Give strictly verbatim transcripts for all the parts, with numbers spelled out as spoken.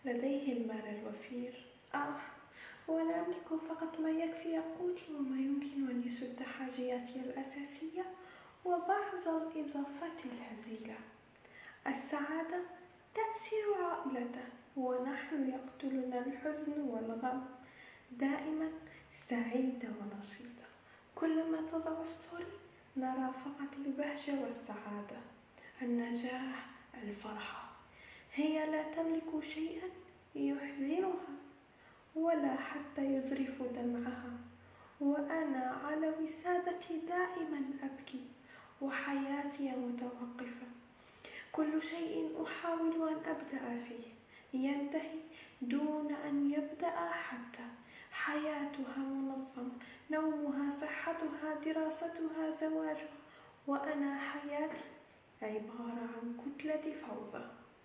لديه المال الوفير. آه وأنا أملك فقط ما يكفي قوتي وما يمكن أن يسد حاجياتي الأساسية وبعض الإضافات الهزيلة. السعادة تأسر عائلته ونحن يقتلنا الحزن والغم. دائما سعيدة ونشيطة. كلما تضع ستوري نرى فقط البهجة والسعادة، النجاح، الفرحة. هي لا تملك شيئا يحزنها ولا حتى يجرف دمعها، وأنا على وسادتي دائما أبكي وحياتي متوقفة. كل شيء أحاول أن أبدأ فيه ينتهي دون أن يبدأ حتى. حياتها منظمة، نومها، صحتها، دراستها، زواجها، وأنا حياتي عبارة عن كتلة فوضى.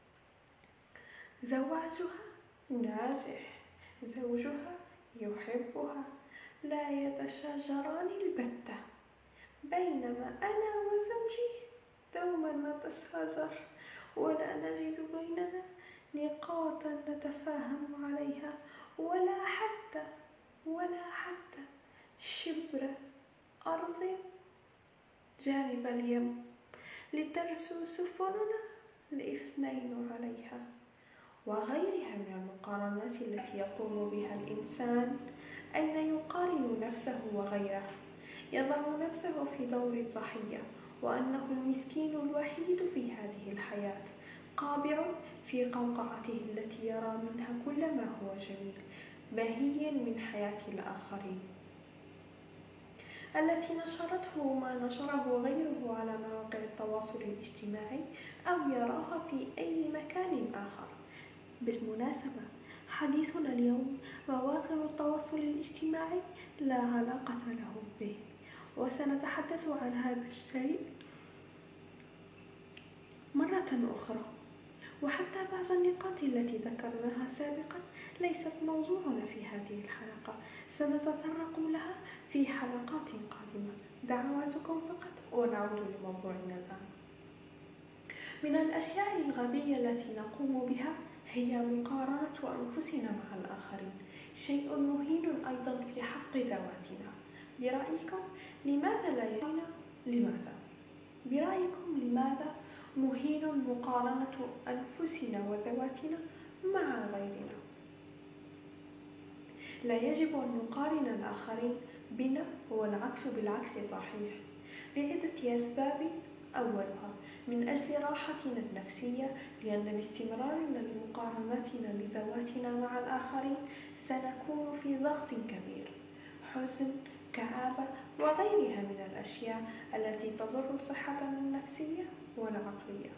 زواجها ناجح، زوجها يحبها، لا يتشاجران البتة، بينما أنا وزوجي دوما نتشاجر ولا نجد بيننا نقاطا نتفاهم عليها، ولا حتى ولا حتى شبر أرض جانب اليم لترسو سفننا الاثنين عليها. وغيرها من المقارنات التي يقوم بها الإنسان. أين يقارن نفسه وغيره؟ يضع نفسه في دور الضحية، وأنه المسكين الوحيد في هذه الحياة، قابع في قوقعته التي يرى منها كل ما هو جميل بهي من حياة الآخرين، التي نشرته ما نشره غيره على مواقع التواصل الاجتماعي أو يراها في أي مكان آخر. بالمناسبة، حديثنا اليوم مواقع التواصل الاجتماعي لا علاقة له به، وسنتحدث عن هذا الشيء مرة أخرى. وحتى بعض النقاط التي ذكرناها سابقا ليست موضوعنا في هذه الحلقة، سنتطرق لها في حلقات قادمة. دعواتكم فقط ونعود لموضوعنا الآن. من الأشياء الغبية التي نقوم بها هي مقارنة أنفسنا مع الآخرين، شيء مهين أيضا في حق ذواتنا. برأيكم لماذا لا يعنينا؟ لماذا؟ برأيكم لماذا مهين مقارنة أنفسنا وذواتنا مع غيرنا؟ لا يجب أن نقارن الآخرين بنا، والعكس بالعكس صحيح، لعدة أسباب. أولها من أجل راحتنا النفسية، لأن باستمرارنا لمقارنتنا لذواتنا مع الآخرين سنكون في ضغط كبير، حزن، كآبة وغيرها من الأشياء التي تضر صحتنا النفسية والعقلية.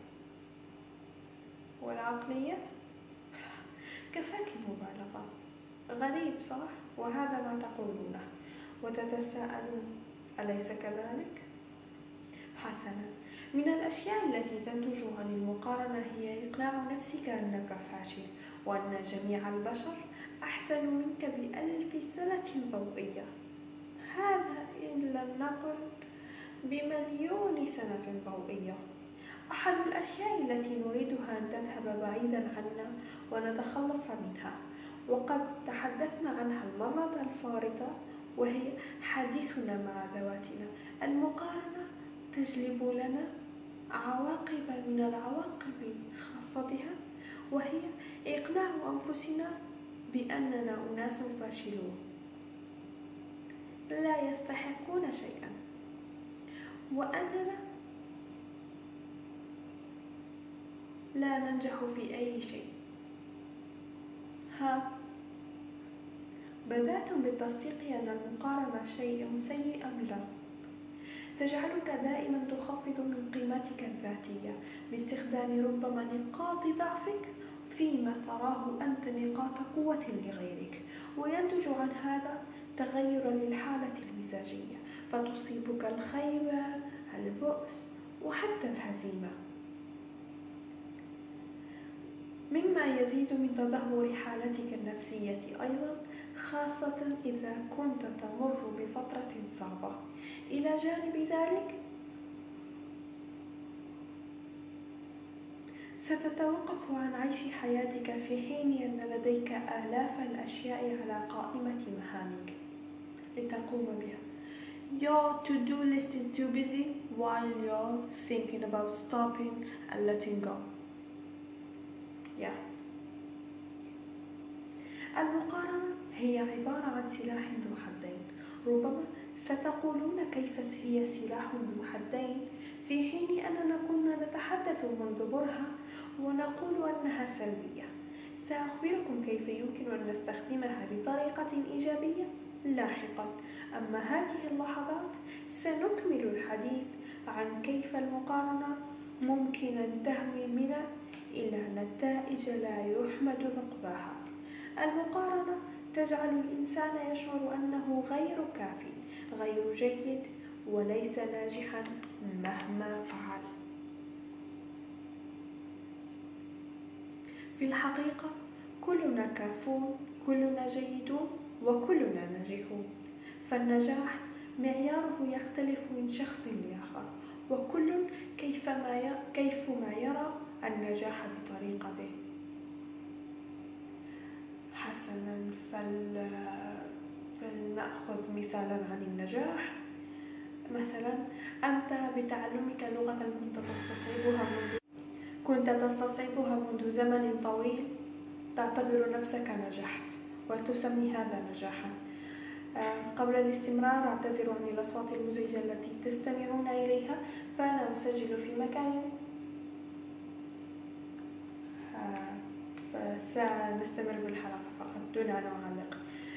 والعقلية كفاك مبالغة. غريب صح؟ وهذا ما تقولونه وتتساءلون، أليس كذلك؟ حسنا، من الأشياء التي تنتج عن المقارنة هي إقناع نفسك أنك فاشل، وأن جميع البشر أحسن منك بألف سنة ضوئية، هذا إن لم نقل بمليون سنة ضوئية. أحد الأشياء التي نريدها أن تذهب بعيدا عنا ونتخلص منها، وقد تحدثنا عنها المرة الفارطة، وهي حديثنا مع ذواتنا. المقارنة تجلب لنا عواقب من العواقب خاصتها، وهي إقناع أنفسنا بأننا أناس فاشلون لا يستحقون شيئا، وأننا لا ننجح في أي شيء. ها، بدأتم بالتصديق أن المقارنة شيء سيء أم لا؟ تجعلك دائما تخفض من قيمتك الذاتية باستخدام ربما نقاط ضعفك فيما تراه أنت نقاط قوة لغيرك، وينتج عن هذا تغير للحالة المزاجية، فتصيبك الخيبة، البؤس، وحتى الهزيمة، مما يزيد من تدهور حالتك النفسية أيضا، خاصة إذا كنت تمر بفترة صعبة. إلى جانب ذلك ستتوقف عن عيش حياتك في حين أن لديك آلاف الأشياء على قائمة مهامك لتقوم بها. Your to-do list is too busy while you're thinking about stopping and letting go. Yeah. المقارنة هي عبارة عن سلاح ذو حدين. ربما ستقولون كيف هي سلاح ذو حدين في حين أننا كنا نتحدث منذ برهة ونقول أنها سلبية. سأخبركم كيف يمكن أن نستخدمها بطريقة إيجابية لاحقا. أما هذه اللحظات سنكمل الحديث عن كيف المقارنة ممكن أن تهوي بنا إلى نتائج لا يحمد عقباها. المقارنة تجعل الإنسان يشعر أنه غير كافٍ، غير جيد، وليس ناجحا مهما فعل. في الحقيقة كلنا كافون، كلنا جيدون، وكلنا ناجحون. فالنجاح معياره يختلف من شخص لآخر، وكل كيفما كيفما يرى النجاح بطريقته. حسنا، فل... فلنأخذ مثالا عن النجاح. مثلا أنت بتعلمك لغة كنت تستصعبها منذ كنت تستصعبها منذ زمن طويل، تعتبر نفسك نجحت وتسمي هذا نجاحا. قبل الاستمرار أعتذر عن الأصوات المزعجة التي تستمعون إليها، فأنا أسجل في مكان فسنستمر بالحلقة فقط دون أن أعلق.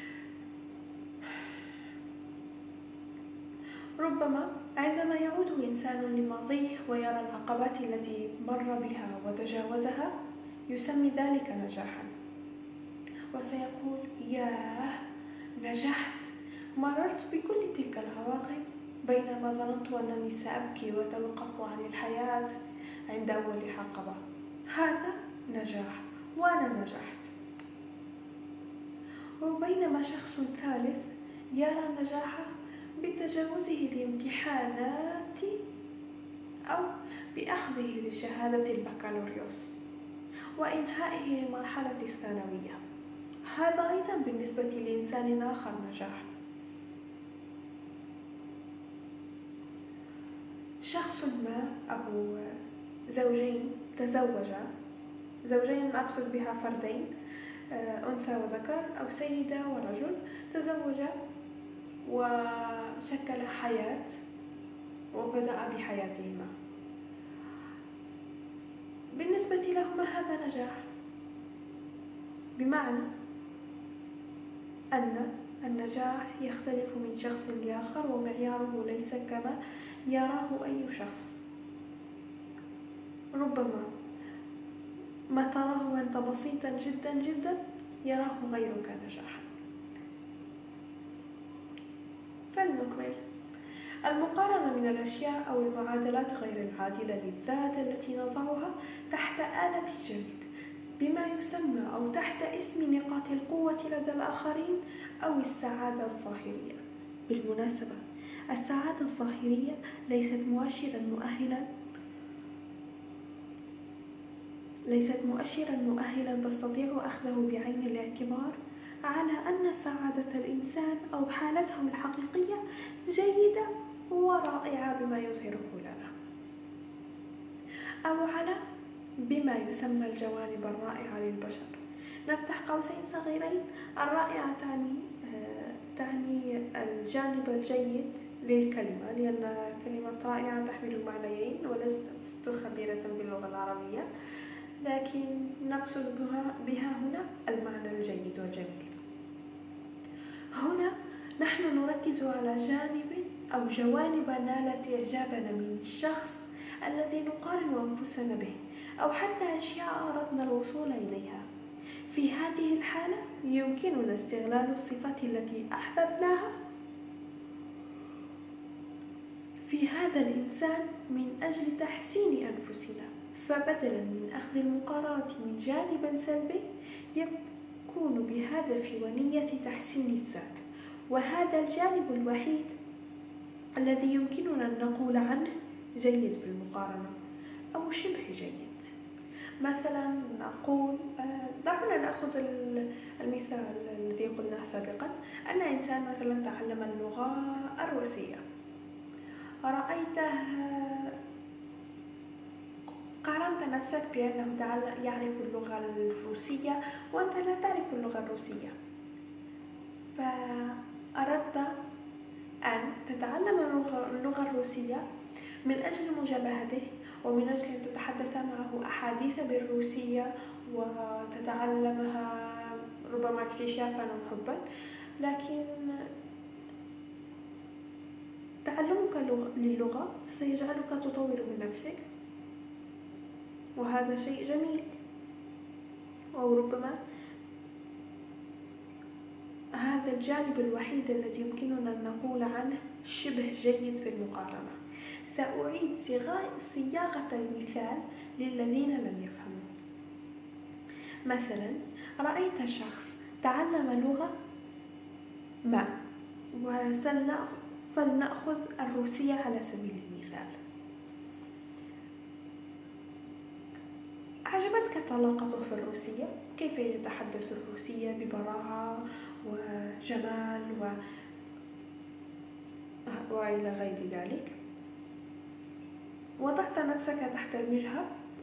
ربما عندما يعود إنسان لماضيه ويرى العقبات التي مر بها وتجاوزها يسمي ذلك نجاحا، وسيقول: ياه، نجحت، مررت بكل تلك العواقب بينما ظننت أنني سأبكي وأتوقف عن الحياة عند أول عقبة. هذا نجاح وأنا نجحت. وبينما شخص ثالث يرى النجاح بتجاوزه الامتحانات أو بأخذه لشهادة البكالوريوس وإنهائه لمرحلة الثانوية. هذا أيضا بالنسبة لإنسان آخر نجاح. شخص ما أو زوجين تزوجا، زوجين أقصد بها فردين، أنثى وذكر أو سيدة ورجل، تزوجا وشكل حياة وبدأ بحياتهما. بالنسبة لهما هذا نجاح، بمعنى أن النجاح يختلف من شخص لآخر ومعياره ليس كما يراه أي شخص. ربما ما تراه أنت بسيطا جدا جدا يراه غيرك نجاحا. فلنكمل. المقارنة من الأشياء أو المعادلات غير العادلة للذات التي نضعها تحت آلة جلد بما يسمى أو تحت اسم نقاط القوة لدى الآخرين أو السعادة الظاهرية. بالمناسبة، السعادة الظاهرية ليست مؤشرا مؤهلا ليست مؤشرا مؤهلا تستطيع أخذه بعين الاعتبار على أن سعادة الإنسان أو حالته الحقيقية جيدة ورائعة بما يظهره لنا، أو على بما يسمى الجوانب الرائعة للبشر. نفتح قوسين صغيرين. الرائعة تعني تعني الجانب الجيد للكلمة، لأن كلمة رائعة تحمل معنيين ولست خبيرة باللغة العربية، لكن نقصد بها هنا المعنى الجيد والجميل. هنا نحن نركز على جانب أو جوانب نالت إعجابنا من الشخص الذي نقارن أنفسنا به، أو حتى أشياء أردنا الوصول إليها. في هذه الحالة يمكننا استغلال الصفات التي أحببناها في هذا الإنسان من أجل تحسين أنفسنا، فبدلا من أخذ المقارنة من جانب سلبي يكون بهدف ونية تحسين الذات، وهذا الجانب الوحيد الذي يمكننا أن نقول عنه جيد في المقارنة أو شبه جيد. مثلا نقول، دعنا نأخذ المثال الذي قلناه سابقا، أن إنسان مثلا تعلم اللغة الروسية، رأيته قارنت نفسك بأنه يعرف اللغة الروسية وأنت لا تعرف اللغة الروسية، فأردت أن تتعلم اللغة الروسية من أجل مجابهته ومن أجل أن تتحدث معه أحاديث بالروسية وتتعلمها ربما اكتشافا أو حبا. لكن تعلمك للغة سيجعلك تطور من نفسك، وهذا شيء جميل، أو ربما هذا الجانب الوحيد الذي يمكننا أن نقول عنه شبه جيد في المقارنة. سأعيد صياغة المثال للذين لم يفهموا. مثلا رأيت شخص تعلم لغة ما، فلنأخذ الروسية على سبيل المثال. أعجبتك طلاقته في الروسية، كيف يتحدث الروسية ببراعة وجمال و... وإلى غير ذلك. وضعت نفسك تحت المجهر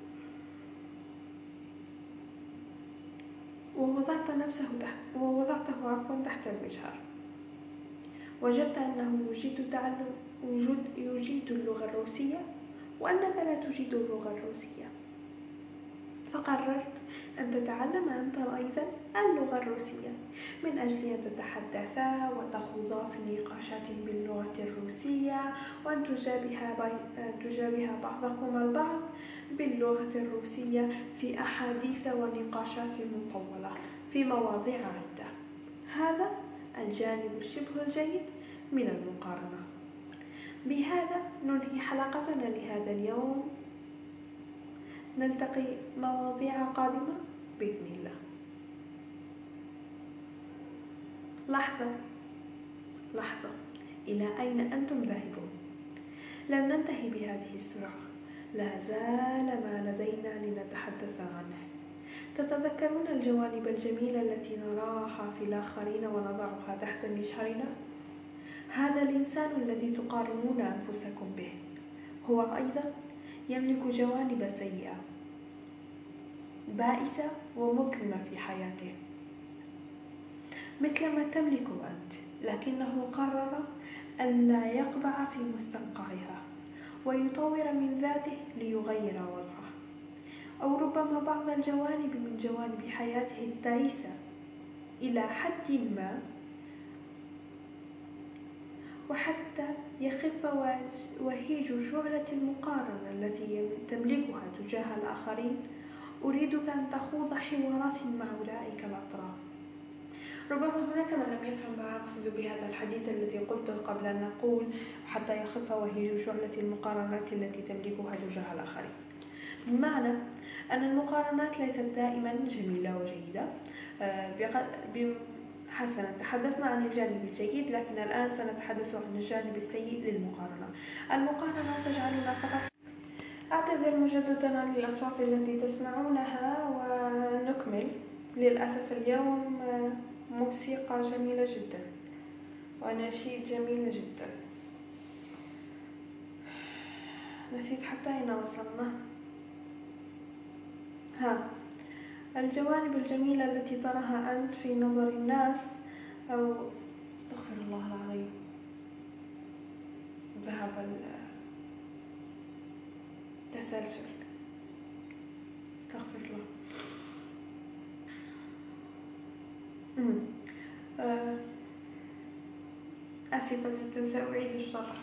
ووضعت نفسه تحت ووضعته عفوا تحت المجهر، وجدت أنه يجيد تعلم وجود يجيد اللغة الروسية وأنك لا تجيد اللغة الروسية، فقررت أن تتعلم أنت أيضا اللغة الروسية من أجل أن تتحدثا وتخوضا في نقاشات باللغة الروسية، وأن تجابه بعضكما البعض باللغة الروسية في أحاديث ونقاشات مطولة في مواضيع عدة. هذا الجانب الشبه الجيد من المقارنة. بهذا ننهي حلقتنا لهذا اليوم، نلتقي مواضيع قادمة بإذن الله. لحظة لحظة، إلى أين أنتم ذاهبون؟ لن ننتهي بهذه السرعة، لا زال ما لدينا لنتحدث عنه. تتذكرون الجوانب الجميلة التي نراها في الآخرين ونضعها تحت مجهرنا؟ هذا الإنسان الذي تقارنون أنفسكم به هو أيضا يملك جوانب سيئة بائسة ومظلمة في حياته مثل ما تملك أنت، لكنه قرر ألا يقبع في مستنقعها ويطور من ذاته ليغير وضعه، أو ربما بعض الجوانب من جوانب حياته التعيسة إلى حد ما، وحتى يخف وهيج شعلة المقارنة التي تملكها تجاه الآخرين. أريدك أن تخوض حوارات مع أولئك الأطراف. ربما هناك من لم يفهم ما أقصد بهذا الحديث الذي قلته قبل أن نقول حتى يخف وهيج شعلة المقارنات التي تملكها تجاه الآخرين، بمعنى أن المقارنات ليست دائما جميلة وجيدة. حسنا، تحدثنا عن الجانب الجيد، لكن الآن سنتحدث عن الجانب السيء للمقارنة. المقارنة تجعلنا فقط. أعتذر مجددا عن الأصوات التي تسمعونها، ونكمل. للأسف اليوم موسيقى جميلة جدا ونشيد جميلة جدا. نسيت حتى أين وصلنا. ها الجوانب الجميلة التي تراها أنت في نظر الناس، أو استغفر الله العظيم، ذهب التسلسل، استغفر الله. أمم. آه. آسفة جدا، سأعيد الشرح.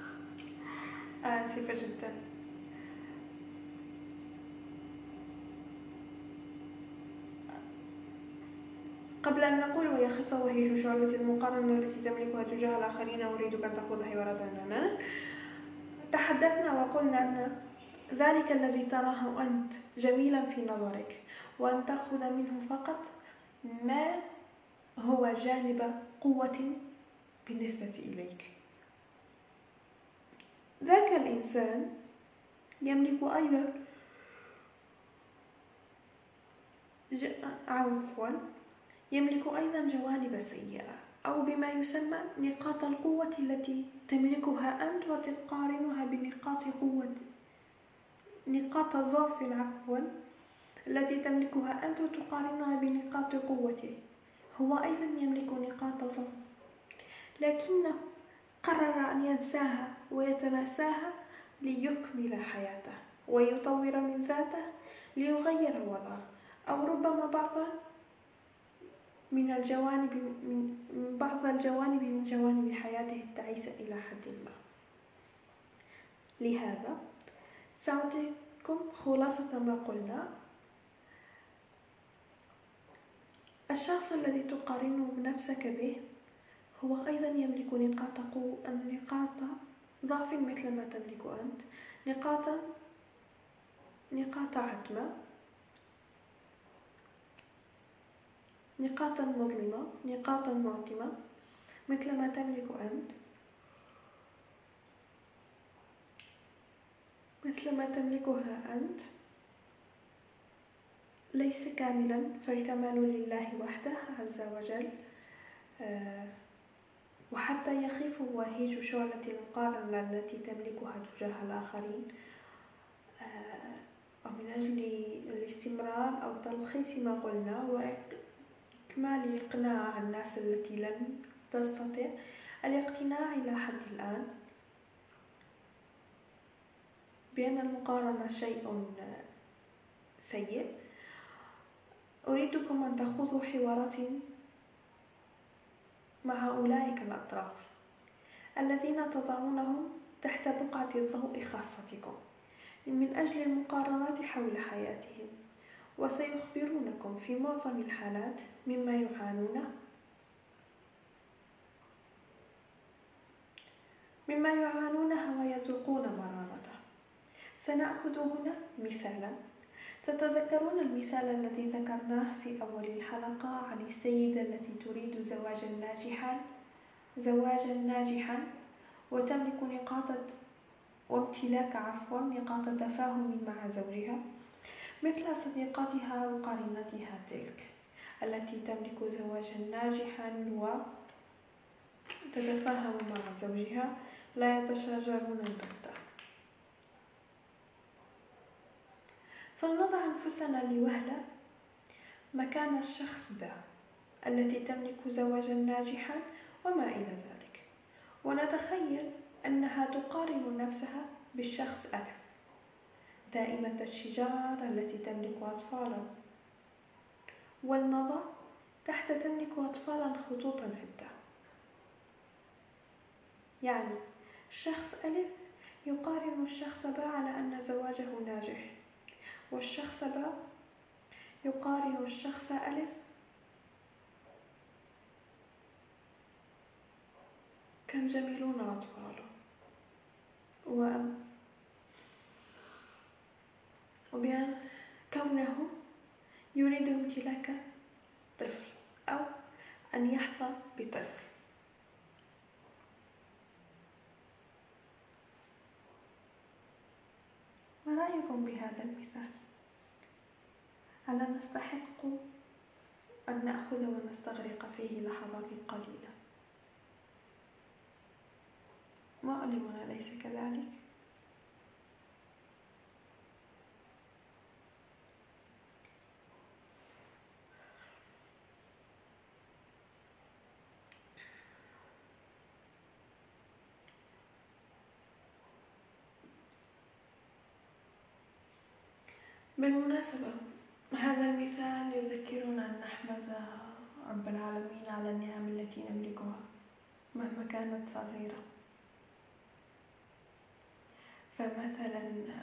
آسفة جدا. قبل أن نقول ويخف وهيج شعلة المقارنة التي تملكها تجاه الآخرين، أريدك أن تأخذ حوارات عننا. تحدثنا وقلنا أن ذلك الذي تراه أنت جميلا في نظرك، وأن تأخذ منه فقط ما هو جانب قوة بالنسبة إليك. ذاك الإنسان يملك أيضا ج... عفوا يملك أيضا جوانب سيئة، أو بما يسمى نقاط القوة التي تملكها أنت وتقارنها بنقاط قوة نقاط الضعف عفوا التي تملكها أنت وتقارنها بنقاط قوته. هو أيضا يملك نقاط ضعف، لكنه قرر أن ينساها ويتناساها ليكمل حياته ويطور من ذاته ليغير وضعه، أو ربما بعضا من الجوانب من بعض الجوانب من جوانب حياته التعيسة إلى حد ما. لهذا سأعطيكم خلاصة ما قلنا. الشخص الذي تقارن نفسك به هو أيضا يملك نقاط قوة نقاط ضعف مثل ما تملك أنت، نقاط نقاط عتمة، نقاطا مظلمة، نقاطا معتمة مثل ما تملك أنت مثل ما تملكها أنت. ليس كاملا، فالكمال لله وحده عز وجل. آه وحتى يخيف وهيج شعلة المقارنة التي تملكها تجاه الآخرين، آه ومن أجل الاستمرار أو تلخيص ما قلنا وإكمال إقناع الناس التي لن تستطيع الاقتناع إلى حد الآن بأن المقارنة شيء سيء، أريدكم أن تخوضوا حوارات مع أولئك الأطراف الذين تضعونهم تحت بقعة الضوء خاصتكم من أجل المقارنات حول حياتهم، وسيخبرونكم في معظم الحالات مما يعانون مما يعانونه ويذوقون مرارته. سنأخذ هنا مثالا. تتذكرون المثال الذي ذكرناه في أول الحلقة عن السيدة التي تريد زواجا ناجحا زواجا ناجحا وتملك نقاط وامتلاك عفوا نقاط تفاهم مع زوجها، مثل صديقتها وقرينتها تلك التي تملك زواجا ناجحا وتتفاهم مع زوجها، لا يتشاجرون البتة. فلنضع أنفسنا لوهلة مكان الشخص ذا التي تملك زواجا ناجحا وما إلى ذلك، ونتخيل أنها تقارن نفسها بالشخص ألف دائمة الشجار التي تملك أطفالا، ولنضع تحت تملك أطفالا خطوطا عدة. يعني الشخص ألف يقارن الشخص ب على أن زواجه ناجح، والشخص ب يقارن الشخص ألف كم جميلون أطفاله، وبأن كونه يريد امتلاك طفل أو أن يحظى بطفل. ما رأيكم بهذا المثال؟ ألا نستحق أن نأخذ ونستغرق فيه لحظات قليلة؟ مؤلم أليس كذلك؟ بالمناسبة هذا المثال يذكرنا أن نحمد رب العالمين على النعم التي نملكها مهما كانت صغيرة. فمثلا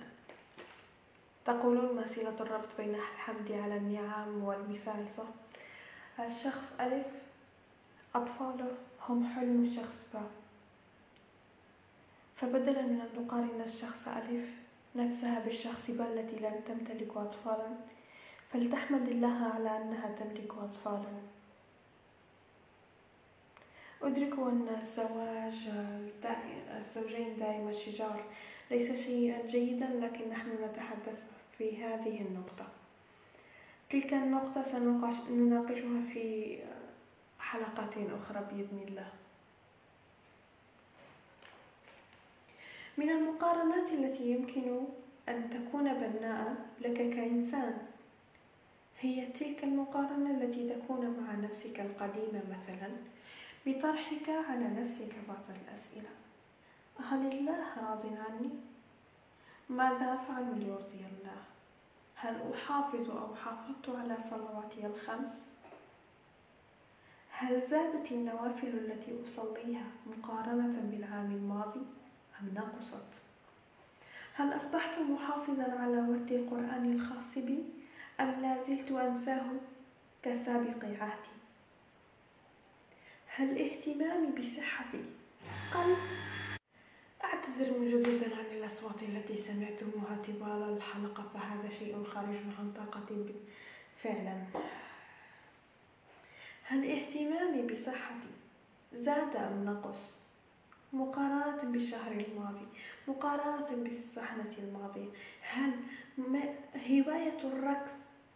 تقولون ما صلة الربط بين الحمد على النعم والمثال، صح؟ الشخص ألف أطفاله هم حلم الشخص ب، فبدلا من أن نقارن الشخص ألف نفسها بالشخص ب التي لم تمتلك أطفالا، فلتحمد الله على أنها تملك أطفالا. أدرك أن الزواج الزوجين دائما الشجار ليس شيئا جيدا، لكن نحن نتحدث في هذه النقطة. تلك النقطة سنناقشها في حلقات أخرى بإذن الله. من المقارنات التي يمكن أن تكون بناءة لك كإنسان هي تلك المقارنة التي تكون مع نفسك القديمة، مثلا بطرحك على نفسك بعض الأسئلة: هل الله راض عني؟ ماذا أفعل ليرضي الله؟ هل أحافظ أو حافظت على صلواتي الخمس؟ هل زادت النوافل التي أصليها مقارنة بالعام الماضي أم نقصت؟ هل أصبحت محافظا على ورد القرآن الخاص بي أم لا زلت أنساه كسابق عهدي؟ هل اهتمامي بصحتي قل؟ أعتذر مجددا عن الأصوات التي سمعتموها طوال الحلقة، فهذا شيء خارج عن طاقتي فعلا. هل اهتمامي بصحتي زاد أم نقص مقارنة بالشهر الماضي، مقارنة بالسنة الماضية؟ هل هواية الرقص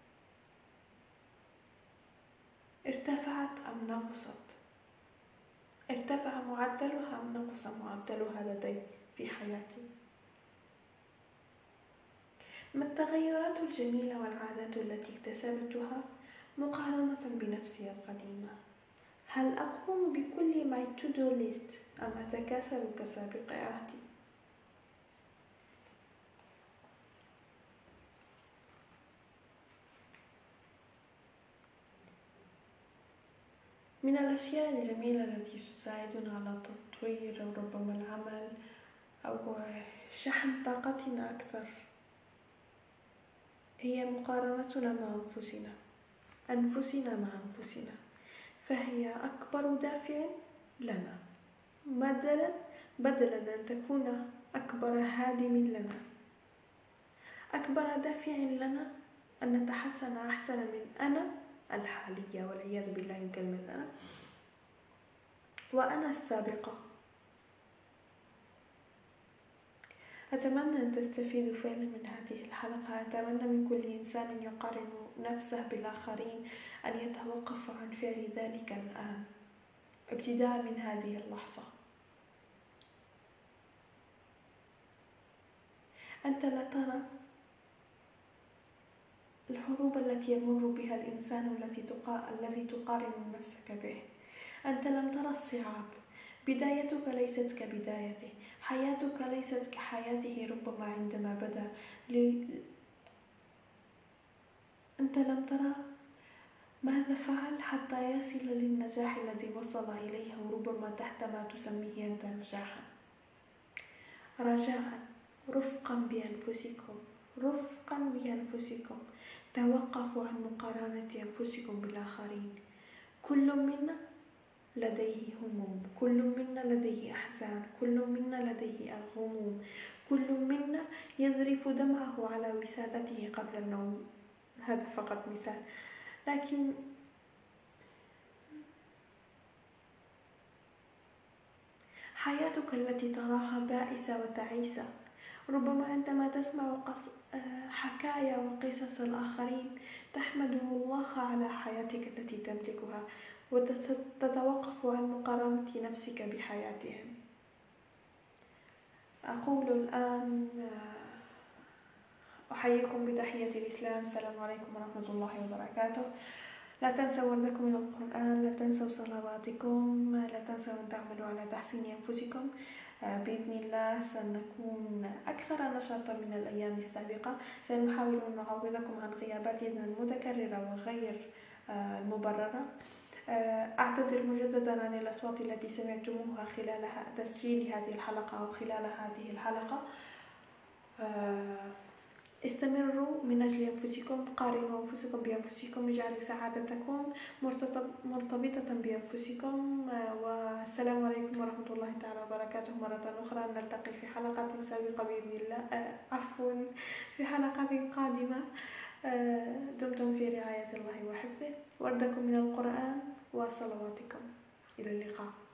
ارتفعت أم نقصت؟ ارتفع معدلها أم نقص معدلها لدي في حياتي؟ ما التغيرات الجميلة والعادات التي اكتسبتها مقارنة بنفسي القديمة؟ هل أقوم بكل my to-do list أم أتكاسل كسابق عهدي؟ من الأشياء الجميلة التي تساعدنا على تطوير ربما العمل أو شحن طاقتنا أكثر هي مقارنتنا مع أنفسنا أنفسنا مع أنفسنا، فهي أكبر دافع لنا، بدلا بدلا أن تكون أكبر هادم لنا. أكبر دافع لنا أن نتحسن أحسن من أنا الحالية، والعياذ بالله من كلمة أنا، وأنا السابقة. أتمنى أن تستفيدوا فعلا من هذه الحلقة. أتمنى من كل إنسان يقارن نفسه بالآخرين أن يتوقف عن فعل ذلك الآن، ابتداء من هذه اللحظة. أنت لا ترى الحروب التي يمر بها الإنسان التي تقا... الذي تقارن نفسك به. أنت لم ترى الصعاب، بدايتك ليست كبدايته، حياتك ليست كحياته ربما عندما بدأ ل... أنت لم ترى ماذا فعل حتى يصل للنجاح الذي وصل إليه، وربما تحت ما تسميه أنت نجاحا. رجاء رفقا بأنفسكم، رفقا بأنفسكم، توقفوا عن مقارنة أنفسكم بالآخرين. كل منا لديه هموم، كل منا لديه أحزان، كل منا لديه غموم، كل منا يذرف دمعه على وسادته قبل النوم، هذا فقط مثال. لكن حياتك التي تراها بائسة وتعيسة، ربما عندما تسمع حكايا وقصص الآخرين تحمد الله على حياتك التي تملكها، وتتوقف عن مقارنة نفسك بحياتهم. أقول الآن أحييكم بتحية الإسلام، السلام عليكم ورحمة الله وبركاته. لا تنسوا وردكم من القرآن، لا تنسوا صلواتكم، لا تنسوا أن تعملوا على تحسين أنفسكم. بإذن الله سنكون أكثر نشاطا من الأيام السابقة، سنحاول أن نعوضكم عن غياباتنا المتكررة وغير المبررة. أعتذر مجددا عن الأصوات التي سمعتموها خلال تسجيل هذه الحلقة أو خلال هذه الحلقة. استمروا من أجل أنفسكم، قارنوا أنفسكم بأنفسكم، اجعلوا سعادتكم مرتبطة بأنفسكم. والسلام عليكم ورحمة الله تعالى وبركاته. مرة أخرى نلتقي في حلقة سابقة بإذن الله، عفوا في حلقة قادمة. دمتم في رعاية الله وحفظه، وردكم من القرآن وصلواتكم. إلى اللقاء.